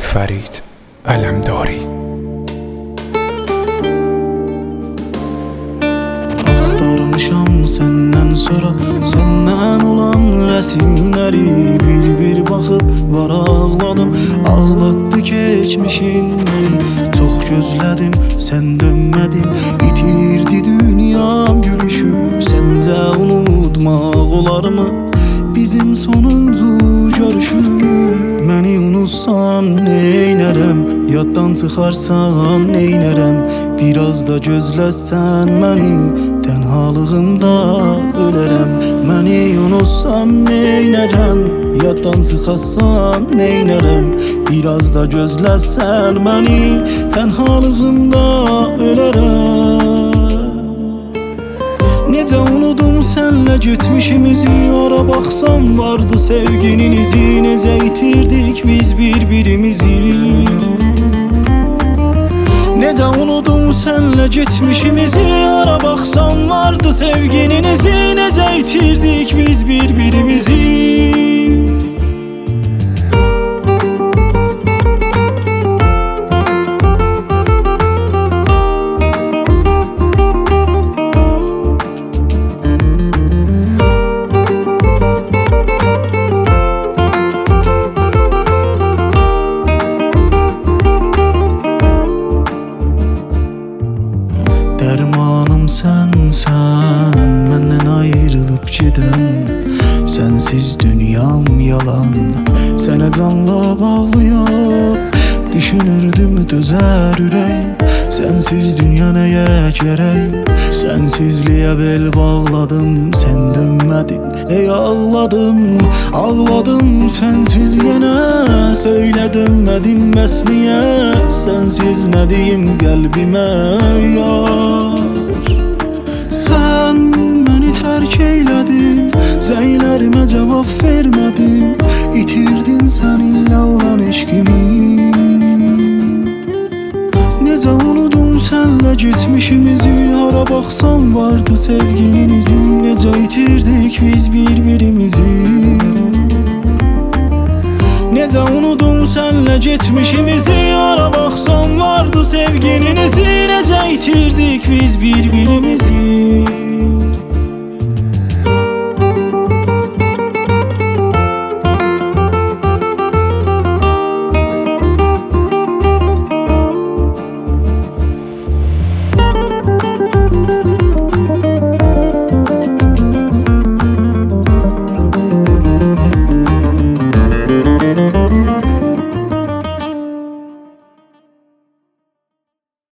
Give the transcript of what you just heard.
فرید علمداری. Axtarmışam səndən sonra, səndən olan rəsimləri bir baxıb var ağladım. Ağlatdı keçmişin məni, çox gözlədim, sən dönmədin. İtirdi dünyam gülüşü, səncə unutmaq olarmı bizim sonuncu görüşü? Məni unutsan neynərəm, yaddan çıxarsan neynərəm? Biraz da gözləsən məni, tənhalığımda ölərəm. Məni unutsan neynərəm, yaddan çıxarsan neynərəm? Biraz da gözləsən məni, tənhalığımda ölərəm. Necə unudum sənlə getmişimizi, ara baxsam vardı sevginin izi. Necə itirdik biz bir-birimizi. Necə unudum sənlə getmişimizi, ara baxsam vardı sevginin izi. Necə itirdik biz bir-birimizi. Dərmanım sənsən, məndən ayrılıb gedən. Sənsiz dünyam yalan, sənə canla bağlıyam. Düşünürdüm dözər ürək, sənsiz dünya nəyə gərək? Sənsizliyə bel bağladım, sən dönmədin. Ey ağladım, ağladım sənsiz yenə. Söylə dönmədim bəs niyə? Sənsiz nə deyim qəlbimə yar? Sən məni tərk eylədin, zənglərimə cavab vermədin. İtirdin səninlə olan eşqimi. Necə unudum sənlə getmişimizi, ara baxsam vardı sevginin izi. Necə itirdik biz bir-birimizi. Necə unudum sənlə getmişimizi, ara baxsam vardı sevginin izi. Necə itirdik biz bir-birimizi.